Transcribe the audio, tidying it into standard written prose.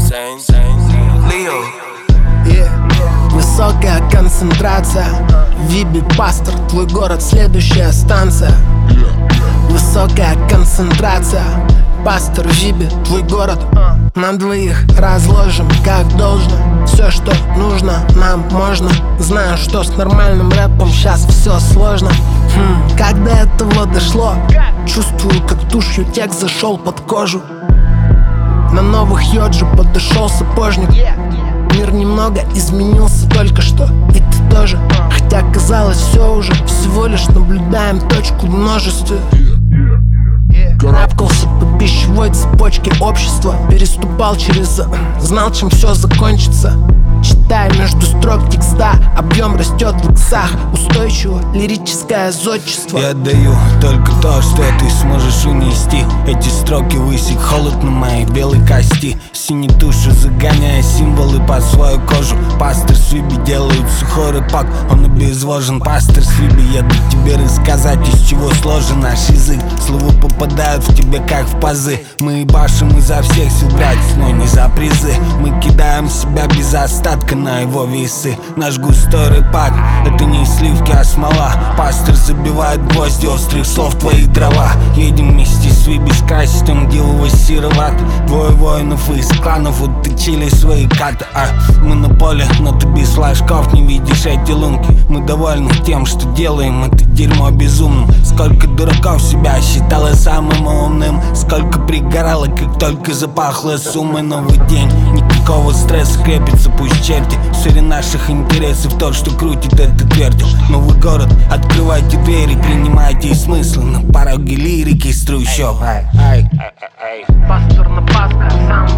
Лио. Высокая концентрация. Виби, пастор, твой город, следующая станция. Высокая концентрация. Пастор, Виби, твой город. На двоих разложим как должно. Все, что нужно, нам можно. Знаю, что с нормальным рэпом сейчас все сложно. Как до этого дошло? Чувствую, как тушью текст зашел под кожу. На новых йоджи подошел сапожник. Мир немного изменился только что, и ты тоже. Хотя казалось все уже, всего лишь наблюдаем точку в множестве. Карабкался по пищевой цепочке общества. Переступал через... знал, чем все закончится. Читая между строк текста, объем растет в иксах. Устойчиво лирическое зодчество. Я даю только то, что ты сможешь унести. Эти строки высек холод на моей белой кости. Синей тушью загоняя символы под свою кожу. Пастор с Виби делает сухой рэпак, он обезвожен. Пастор с Виби, я даю тебе рассказать, из чего сложен наш язык. Слова попадают в тебя как в пазы. Мы ебашим изо всех сил, братьев, но не за призы. Мы кидаем себя без остатка на его весы. Наш густой рэпак, это не сливки, а смола. Пастор забивает гвозди острых слов твоих дрова. Едем вместе с Виби скрасить, он делал сероват. Двое воинов из кланов уточили свои карты. Мы на поле, но ты без флажков не видишь эти лунки. Мы довольны тем, что делаем это дерьмо безумным. Сколько дураков себя считало самым умным. Сколько пригорало, как только запахло суммой. Новый день, никакого стресса, крепится пусть черти. Среди наших интересов тот, что крутит этот вертел. Новый город, открывайте двери, принимайте смыслы. На пороге лирики с трущоб. Пастор на Пасха, сам